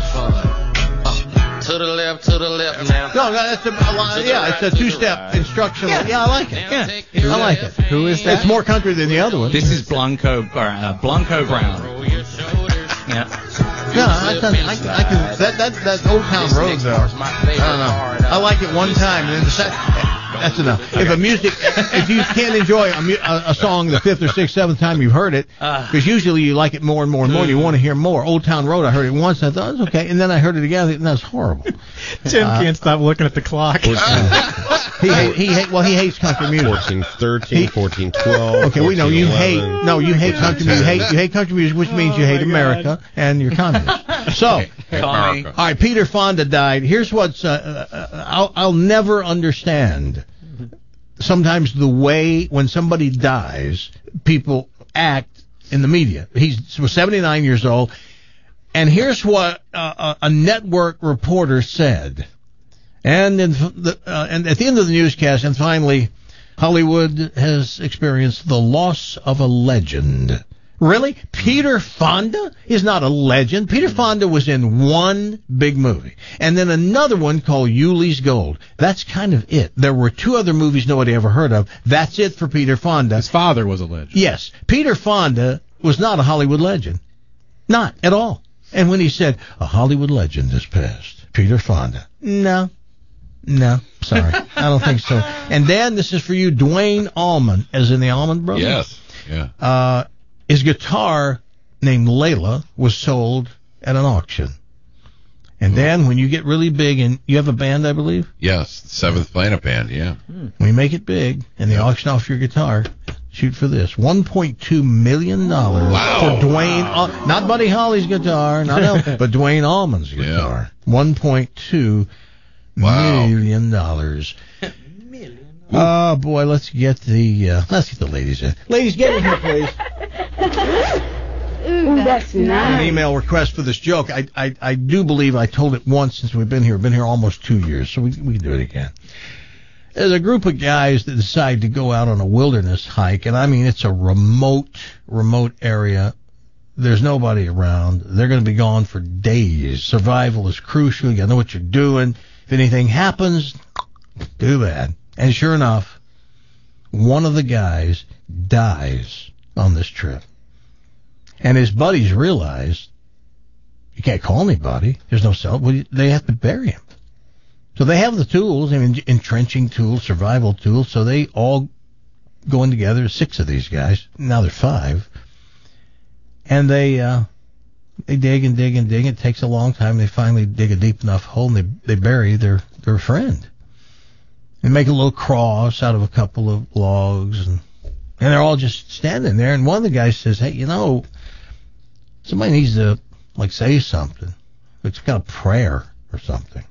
To the left, to the left now. No, no, that's a, a lot, yeah, it's a two-step instructional. Yeah, yeah I like it. Yeah, I like it. Who is that? It's more country than the other one. This is Blanco uh, Blanco Brown. Yeah. No, I, I, I can. That that that Old Town Road though. I don't know. I like it one time, and then the second. That's enough. If a music, if you can't enjoy a, mu- a, a song the fifth or sixth, seventh time you've heard it, because usually you like it more and more and more, and you want to hear more. Old Town Road, I heard it once, I thought it was okay, and then I heard it again, and that was horrible. Tim Uh, can't stop looking at the clock. He hate, he hate, well he hates country music. fourteen thirteen, fourteen twelve. Okay, we know you hate. eleven. No, you hate country music. You hate, you hate country music, which means you hate America and you're communist. So, Call me. all right, Peter Fonda died. Here's what's uh, uh, I'll, I'll never understand. Sometimes the way when somebody dies, people act in the media. He was seventy-nine years old, and here's what uh, a network reporter said. And then the, uh, and at the end of the newscast, and finally, Hollywood has experienced the loss of a legend. Really? Peter Fonda is not a legend. Peter Fonda was in one big movie. And then another one called Yuli's Gold. That's kind of it. There were two other movies nobody ever heard of. That's it for Peter Fonda. His father was a legend. Yes. Peter Fonda was not a Hollywood legend. Not at all. And when he said, a Hollywood legend has passed, Peter Fonda. No. No. Sorry. I don't think so. And Dan, this is for you. Dwayne Allman, as in the Allman Brothers. Yes. Yeah. Uh, his guitar, named Layla, was sold at an auction. And then, when you get really big, and you have a band, I believe? Yes. Seventh Planet Band. Yeah. When you make it big, and they auction off your guitar, shoot for this. one point two million dollars Wow. for Dwayne, Al- not Buddy Holly's guitar, not El- but Dwayne Allman's guitar. one point two Wow. million dollars. Oh boy, let's get the uh, let's get the ladies in. Ladies, get in here, please. Ooh, that's An nice. email request for this joke. I, I I do believe I told it once since we've been here. We've been here almost two years, so we we can do it again. There's a group of guys that decide to go out on a wilderness hike, and I mean it's a remote remote area. There's nobody around. They're going to be gone for days. Survival is crucial. You got to know what you're doing. If anything happens, too bad. And sure enough, one of the guys dies on this trip. And his buddies realize you can't call anybody. There's no cell. Well, they have to bury him. So they have the tools, I mean, entrenching tools, survival tools. So they all go in together, six of these guys. Now they're five. And they uh, they dig and dig and dig. It takes a long time. They finally dig a deep enough hole, and they they bury their, their friend. They make a little cross out of a couple of logs, and and they're all just standing there. And one of the guys says, "Hey, you know, somebody needs to like say something. It's got a prayer or something."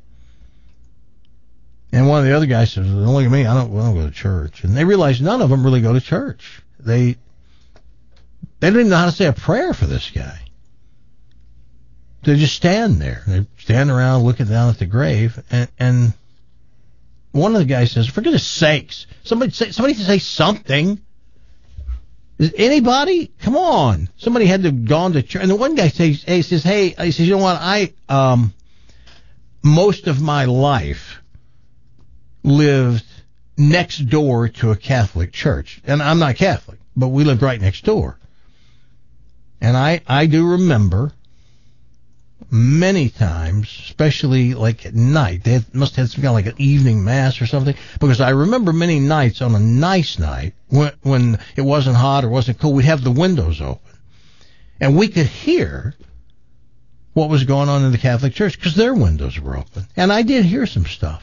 And one of the other guys says, "Don't look at me. I don't, I don't go to church." And they realize none of them really go to church. They they don't even know how to say a prayer for this guy. They just stand there. They stand around looking down at the grave, and and. One of the guys says, "For goodness sakes, somebody say somebody to say something. Is anybody? Come on! Somebody had to have gone to church." And the one guy says, "Hey, says, hey, he says, you know what? I um, most of my life lived next door to a Catholic church. And I'm not Catholic, but we lived right next door. And I, I do remember many times, especially like at night, they had, must have had some kind of like an evening mass or something, because I remember many nights on a nice night when, when it wasn't hot or wasn't cold, we'd have the windows open. And we could hear what was going on in the Catholic Church because their windows were open. And I did hear some stuff.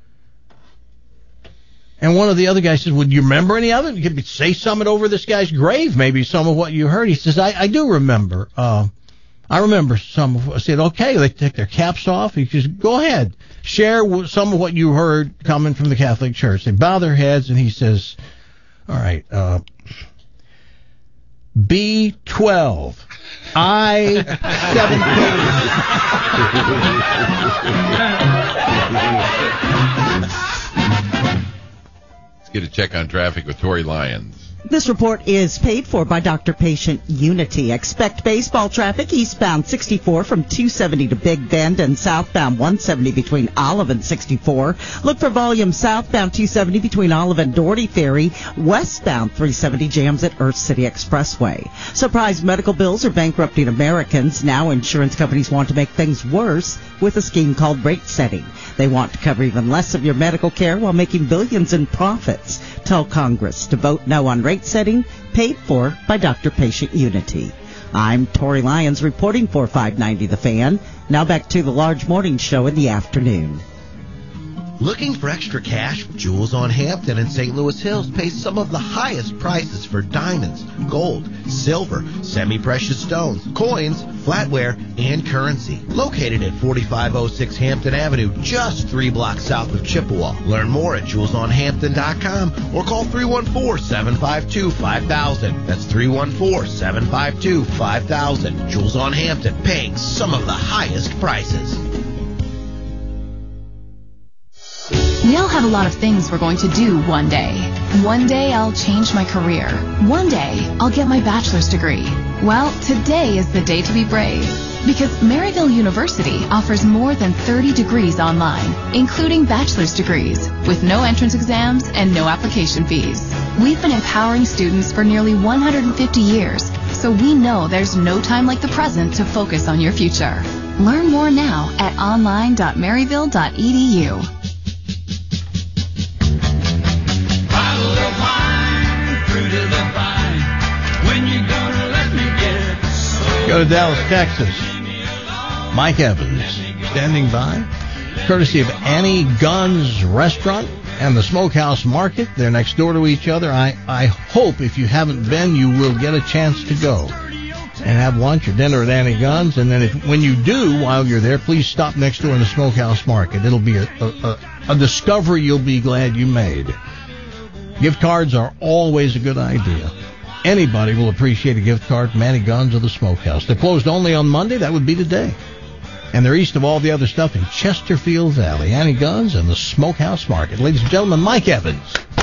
And one of the other guys says, well, do you remember any of it? You could say something over this guy's grave, maybe some of what you heard. He says, I, I do remember. Uh, I remember some of what I said, okay, they take their caps off. He says, go ahead, share some of what you heard coming from the Catholic Church. They bow their heads, and he says, all right, uh, B twelve, I seventeen. Let's get a check on traffic with Tori Lyons. This report is paid for by Doctor Patient Unity. Expect baseball traffic eastbound sixty-four from two seventy to Big Bend and southbound one seventy between Olive and sixty-four. Look for volume southbound two seventy between Olive and Doherty Ferry. Westbound three seventy jams at Earth City Expressway. Surprise medical bills are bankrupting Americans. Now insurance companies want to make things worse with a scheme called rate setting. They want to cover even less of your medical care while making billions in profits. Tell Congress to vote no on rate setting, paid for by Doctor Patient Unity. I'm Tori Lyons reporting for five ninety The Fan. Now back to the large morning show in the afternoon. Looking for extra cash? Jewels on Hampton and Saint Louis Hills pays some of the highest prices for diamonds, gold, silver, semi-precious stones, coins, flatware, and currency. Located at forty-five oh six Hampton Avenue, just three blocks south of Chippewa. Learn more at jewels on hampton dot com or call three one four, seven five two, five thousand. That's three one four, seven five two, five thousand. Jewels on Hampton, paying some of the highest prices. We all have a lot of things we're going to do one day. One day I'll change my career. One day I'll get my bachelor's degree. Well, today is the day to be brave. Because Maryville University offers more than thirty degrees online, including bachelor's degrees, with no entrance exams and no application fees. We've been empowering students for nearly one hundred fifty years, so we know there's no time like the present to focus on your future. Learn more now at online dot maryville dot e d u. Go to Dallas, Texas. Mike Evans standing by, courtesy of Annie Gunn's Restaurant and the Smokehouse Market. They're next door to each other. I, I hope if you haven't been, you will get a chance to go and have lunch or dinner at Annie Gunn's. And then if, when you do, while you're there, please stop next door in the Smokehouse Market. It'll be a, a, a discovery you'll be glad you made. Gift cards are always a good idea. Anybody will appreciate a gift card from Annie Gunn's or the Smokehouse. They're closed only on Monday. That would be today. And they're east of all the other stuff in Chesterfield Valley. Annie Gunn's and the Smokehouse Market. Ladies and gentlemen, Mike Evans.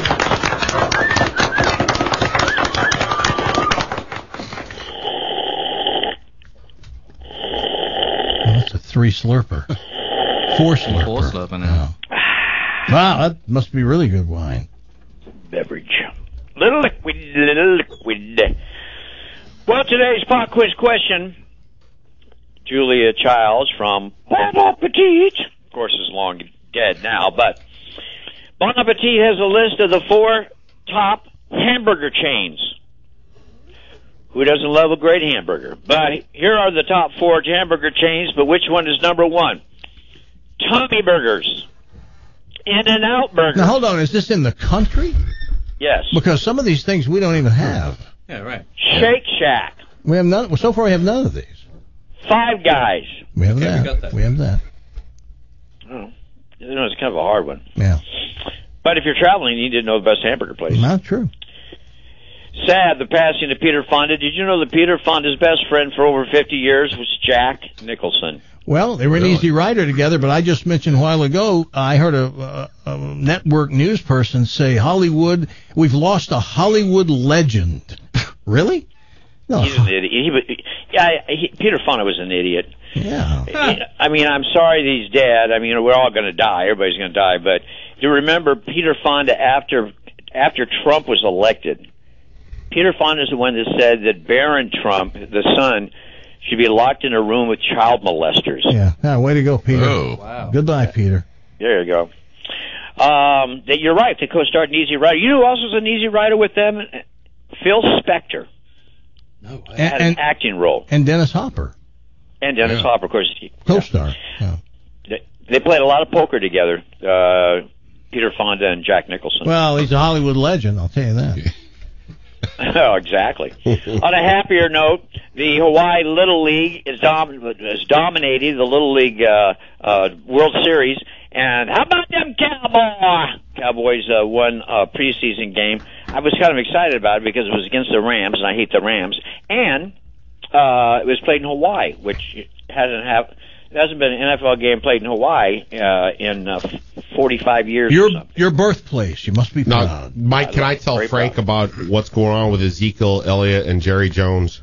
Oh, that's a three slurper. Four slurper. Four slurper now. Oh. Wow, that must be really good wine. Beverage. Little liquid, little liquid. Well, today's pop quiz question, Julia Childs from Bon Appetit, of course, is long dead now, but Bon Appetit has a list of the four top hamburger chains. Who doesn't love a great hamburger? But here are the top four hamburger chains, but which one is number one? Tommy Burgers, In-N-Out Burgers. Now, hold on, is this in the country? Yes. Because some of these things we don't even have. Yeah, right. Shake Shack. We have none. Well, so far we have none of these. Five Guys. We have Okay, that. we got that. We have that. Oh, you know, it's kind of a hard one. Yeah. But if you're traveling, you need to know the best hamburger place. Not true. Sad, the passing of Peter Fonda. Did you know that Peter Fonda's best friend for over fifty years was Jack Nicholson? Well, they were an Really? easy rider together, but I just mentioned a while ago, I heard a, a, a network news person say, Hollywood, we've lost a Hollywood legend. Really? No. He's an idiot. He, was- yeah, he, Peter Fonda was an idiot. Yeah. I mean, I'm sorry that he's dead. I mean, we're all going to die. Everybody's going to die. But you remember Peter Fonda after after Trump was elected. Peter Fonda is the one that said that Barron Trump, the son, should be locked in a room with child molesters. Yeah, yeah way to go, Peter. Oh. Wow. Goodbye, Peter. There you go. Um, that you're right. They co-starred an Easy Rider. You know who else was an Easy Rider with them? Phil Spector. No, and, had and, an acting role. And Dennis Hopper. And Dennis yeah. Hopper, of course. Co-star. Yeah. They, they played a lot of poker together. Uh, Peter Fonda and Jack Nicholson. Well, he's a Hollywood legend, I'll tell you that. Oh, exactly. On a happier note, the Hawaii Little League is, dom- is dominating the Little League uh, uh, World Series. And how about them Cowboys? Cowboys uh, won a preseason game. I was kind of excited about it because it was against the Rams, and I hate the Rams. And uh, it was played in Hawaii, which hasn't have there hasn't been an N F L game played in Hawaii uh, in uh, forty-five years. Your or something. your birthplace. You must be now, proud. Mike, can I tell Frank about what's going on with Ezekiel Elliott and Jerry Jones?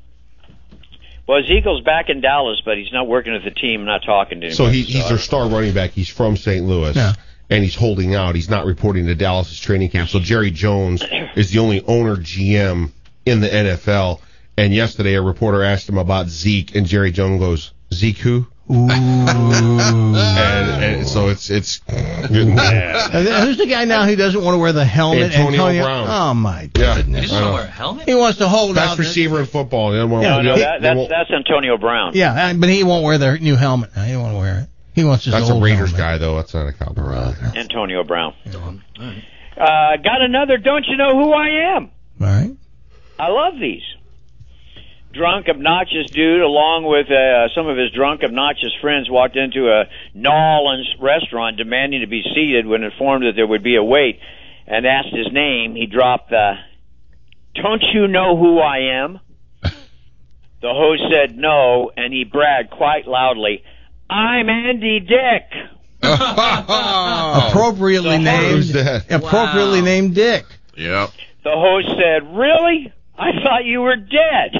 Well, Ezekiel's back in Dallas, but he's not working with the team, not talking to him. So he, he's their star running back. He's from Saint Louis, yeah. and he's holding out. He's not reporting to Dallas's training camp. So Jerry Jones is the only owner G M in the N F L. And yesterday, a reporter asked him about Zeke, and Jerry Jones goes, "Zeke who?" Ooh. and, and so it's it's getting bad. Who's the guy now who doesn't want to wear the helmet? Antonio, Antonio Brown. Oh my Yeah. goodness! He doesn't want to wear a helmet? He wants to hold Best out. receiver in football. He doesn't want No, to- no, he- that, they that's won't- that's Antonio Brown. Yeah, but he won't wear the new helmet. He don't want to wear it. He wants his That's a old Raiders helmet. guy, though. That's not a Cowboy. Antonio Brown. Uh, got another. Don't you know who I am? All right. I love these. Drunk, obnoxious dude, along with uh, some of his drunk, obnoxious friends, walked into a New Orleans restaurant demanding to be seated. When informed that there would be a wait and asked his name, he dropped the, "Don't you know who I am?" The host said no, and he bragged quite loudly, "I'm Andy Dick." Appropriately The named. Who's that? Appropriately Wow. named Dick. Yep. The host said, "Really? I thought you were dead."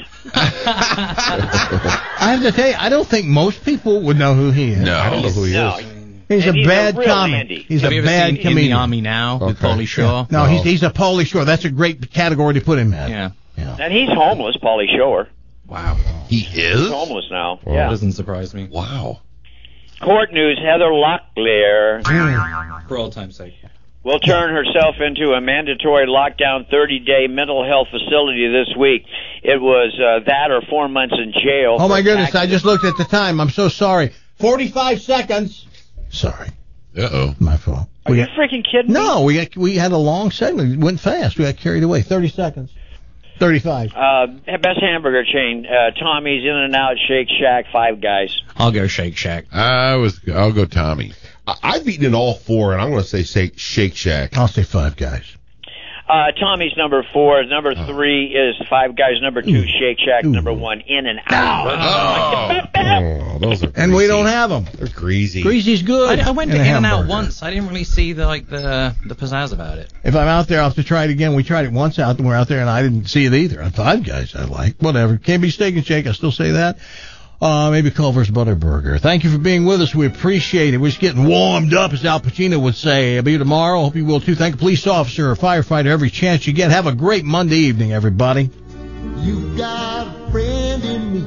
I have to tell you, I don't think most people would know who he is. No. I don't know who he No, is. He's a And he's a bad real comic. Andy. He's Have a you ever bad seen In the comedian. Army Now with Okay. Pauly Shore? No, No. he's he's a Pauly Shore. That's a great category to put him in. Yeah. Yeah. And he's homeless, Pauly Shore. Wow. He He's is? homeless now. Well, Yeah. Doesn't surprise me. Wow. Court news, Heather Locklear For old time's sake. will turn herself into a mandatory lockdown thirty-day mental health facility this week. It was uh, that or four months in jail. Oh my for goodness! attacking- I just looked at the time. I'm so sorry. Forty-five seconds. Sorry, Uh oh. my fault. Are We you got, freaking kidding me? no, we got, we had a long segment. It went fast. We got carried away. Thirty seconds. Thirty-five. Uh, best hamburger chain, uh, Tommy's, In-N-Out, Shake Shack, Five Guys. I'll go Shake Shack. I was. I'll go Tommy. I- I've eaten in all four, and I'm going to say Shake, Shake Shack. I'll say Five Guys. Uh, Tommy's number four. Number three is Five Guys. Number two, Shake Shack. Ooh. Number one, In-N-Out. Oh, those are And we greasy. don't have them. They're greasy. Greasy's good. I, I went to in a In-N-Out hamburger. once. I didn't really see the like the the pizzazz about it. If I'm out there, I'll have to try it again. We tried it once out, and we're out there, and I didn't see it either. Five Guys I like. Whatever. Can't be Steak and Shake. I still say that. Uh, maybe Culver's Butter Burger. Thank you for being with us. We appreciate it. We're just getting warmed up, as Al Pacino would say. I'll be here tomorrow. Hope you will, too. Thank a police officer or firefighter every chance you get. Have a great Monday evening, everybody. You got a friend in me.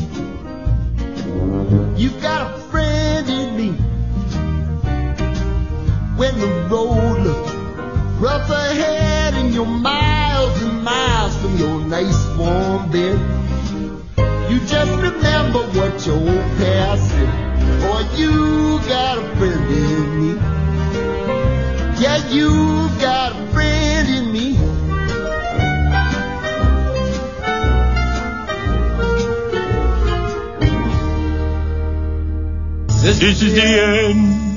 You got a friend in me. When the road looks rough ahead and you're miles and miles from your nice warm bed, you just remember what your old past said. Boy, you got a friend in me. Yeah, you got a friend in me. This is the end,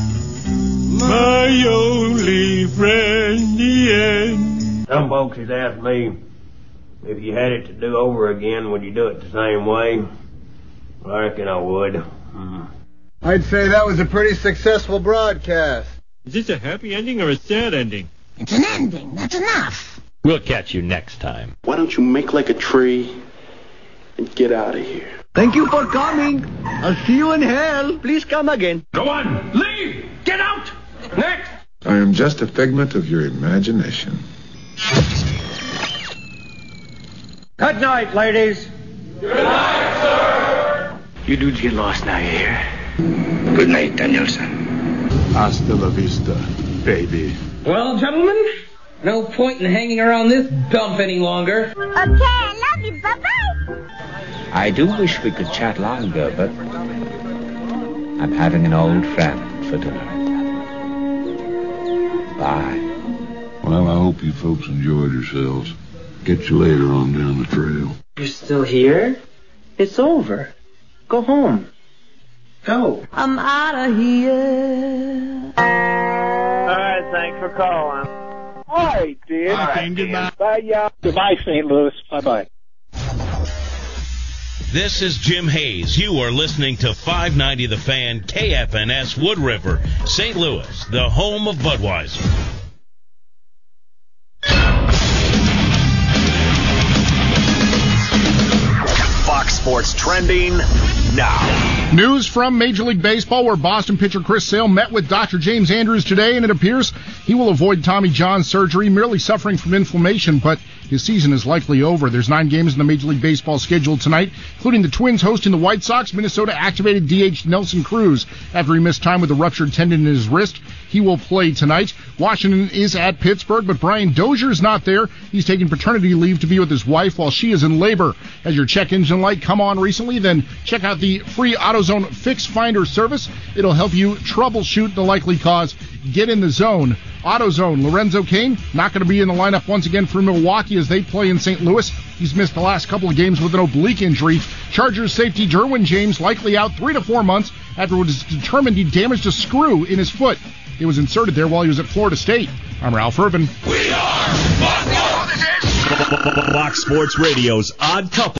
my only friend, the end. Some folks has asked me, if you had it to do over again, would you do it the same way? I reckon I would. Mm. I'd say that was a pretty successful broadcast. Is this a happy ending or a sad ending? It's an ending. That's enough. We'll catch you next time. Why don't you make like a tree and get out of here? Thank you for coming. I'll see you in hell. Please come again. Go on, leave! Get out! Next! I am just a figment of your imagination. Good night, ladies. Good night, sir. You dudes get lost now, you hear? Good night, Danielson. Hasta la vista, baby. Well, gentlemen, no point in hanging around this dump any longer. Okay, I love you. Bye-bye. I do wish we could chat longer, but I'm having an old friend for dinner. Bye. Well, I hope you folks enjoyed yourselves. Get you later on down the trail. You're still here? It's over. Go home. Go. I'm out of here. All right, thanks for calling. All right, dude. All right, goodbye. Bye, y'all. Goodbye, Saint Louis. Bye-bye. This is Jim Hayes. You are listening to five ninety The Fan, K F N S Wood River, Saint Louis, the home of Budweiser. Fox Sports Trending now. News from Major League Baseball, where Boston pitcher Chris Sale met with Doctor James Andrews today, and it appears he will avoid Tommy John surgery, merely suffering from inflammation, but his season is likely over. There's nine games in the Major League Baseball schedule tonight, including the Twins hosting the White Sox. Minnesota activated D H Nelson Cruz after he missed time with a ruptured tendon in his wrist. He will play tonight. Washington is at Pittsburgh, but Brian Dozier is not there. He's taking paternity leave to be with his wife while she is in labor. Has your check engine light come on recently? Then check out the free AutoZone Fix Finder service. It'll help you troubleshoot the likely cause. Get in the zone. AutoZone. Lorenzo Cain not going to be in the lineup once again for Milwaukee as they play in Saint Louis. He's missed the last couple of games with an oblique injury. Chargers safety Derwin James likely out three to four months after it was determined he damaged a screw in his foot. It was inserted there while he was at Florida State. I'm Ralph Irvin. We are Fox Sports Radio's Odd Couple.